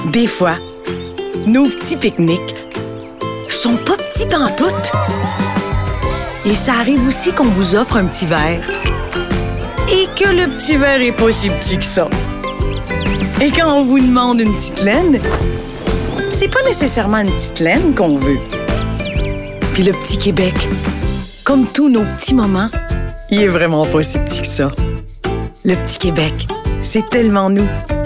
Des fois, nos petits pique-niques sont pas petits pantoute. Et ça arrive aussi qu'on vous offre un petit verre et que le petit verre est pas si petit que ça. Et quand on vous demande une petite laine, c'est pas nécessairement une petite laine qu'on veut. Puis le petit Québec, comme tous nos petits moments, il est vraiment pas si petit que ça. Le petit Québec, c'est tellement nous.